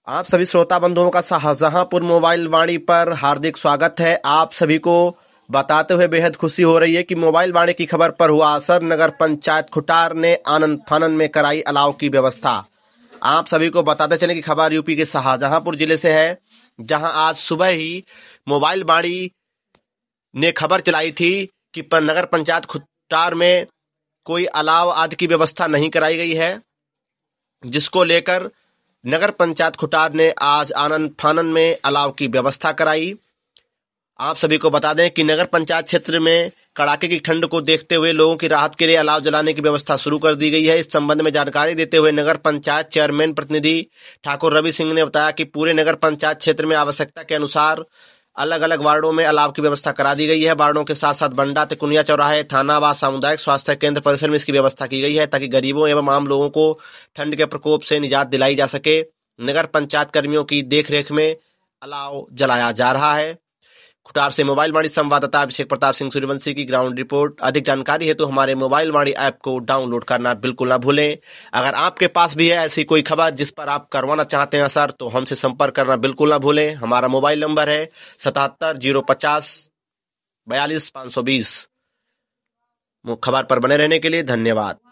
आप सभी श्रोता बंधुओं का शाहजहांपुर मोबाइल वाणी पर हार्दिक स्वागत है। आप सभी को बताते हुए बेहद खुशी हो रही है कि मोबाइल वाणी की खबर पर हुआ असर। नगर पंचायत खुटार ने आनन फानन में कराई अलाव की व्यवस्था। आप सभी को बताते चले कि खबर यूपी के शाहजहांपुर जिले से है, जहां आज सुबह ही मोबाइल वाणी ने खबर चलाई थी कि नगर पंचायत खुटार में कोई अलाव आदि की व्यवस्था नहीं कराई गई है, जिसको लेकर नगर पंचायत खुटार ने आज आनन फानन में अलाव की व्यवस्था कराई। आप सभी को बता दें कि नगर पंचायत क्षेत्र में कड़ाके की ठंड को देखते हुए लोगों की राहत के लिए अलाव जलाने की व्यवस्था शुरू कर दी गई है। इस संबंध में जानकारी देते हुए नगर पंचायत चेयरमैन प्रतिनिधि ठाकुर रवि सिंह ने बताया कि पूरे नगर पंचायत क्षेत्र में आवश्यकता के अनुसार अलग अलग वार्डों में अलाव की व्यवस्था करा दी गई है। वार्डों के साथ साथ बंडा तिकुनिया चौराहे, थाना व सामुदायिक स्वास्थ्य केंद्र परिसर में इसकी व्यवस्था की गई है, ताकि गरीबों एवं आम लोगों को ठंड के प्रकोप से निजात दिलाई जा सके। नगर पंचायत कर्मियों की देखरेख में अलाव जलाया जा रहा है। खुटार से मोबाइल वाणी संवाददाता अभिषेक प्रताप सिंह सूर्यवंशी की ग्राउंड रिपोर्ट। अधिक जानकारी हेतु हमारे मोबाइल वाणी ऐप को डाउनलोड करना बिल्कुल ना भूलें। अगर आपके पास भी है ऐसी कोई खबर जिस पर आप करवाना चाहते हैं असर, तो हमसे संपर्क करना बिल्कुल ना भूलें। हमारा मोबाइल नंबर है 77 050 42 520। खबर पर बने रहने के लिए धन्यवाद।